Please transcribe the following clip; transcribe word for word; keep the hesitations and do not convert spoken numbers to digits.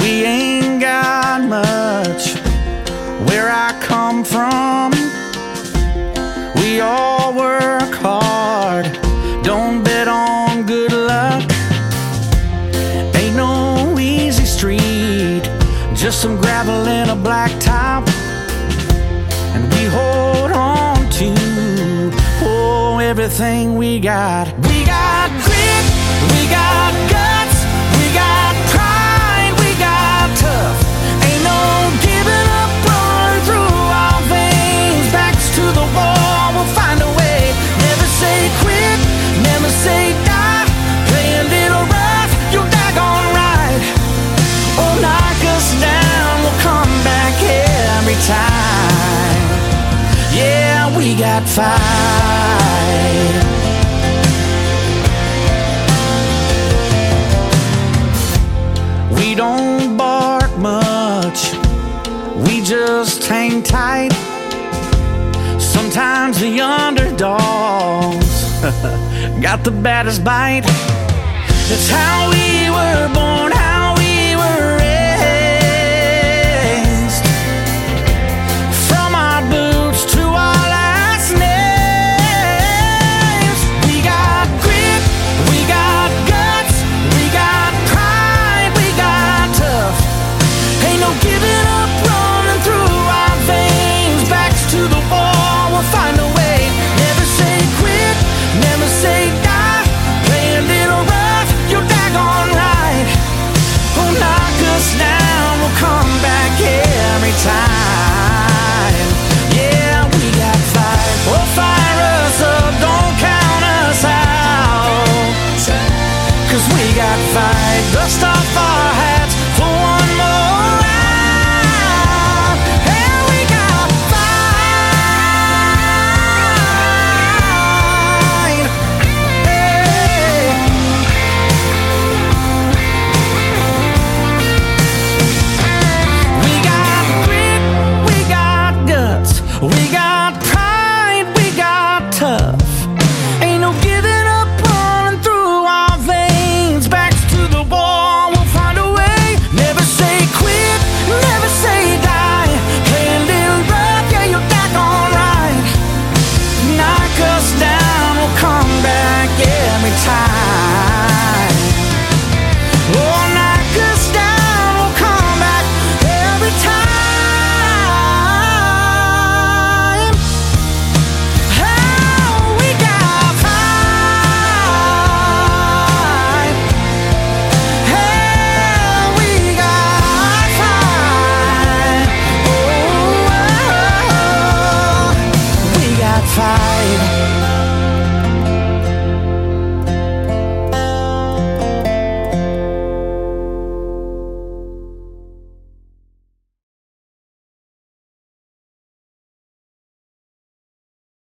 We ain't got much where I come from. We all work hard, don't bet on good luck. Ain't no easy street, just some gravel and a blacktop. And we hold on to, oh, everything we got. We got grit, we got guts, we got pride, we got tough. Ain't no giving up, running through our veins. Backs to the wall, we'll find a way. Never say quit, never say die. Play a little rough, you're daggone right. Oh, knock us down, we'll come back every time. Yeah, we got fight. We don't bark much, we just hang tight. Sometimes the underdogs got the baddest bite. That's how we were born, how we were raised. From our boots to our last names. We got grit, we got guts, we got pride, we got tough. Ain't no giving up, running through our veins. Backs to the wall, we'll find a way. Never say quit, never say die. Play a little rough, you're daggone right. Oh, knock us down, we'll come back every time.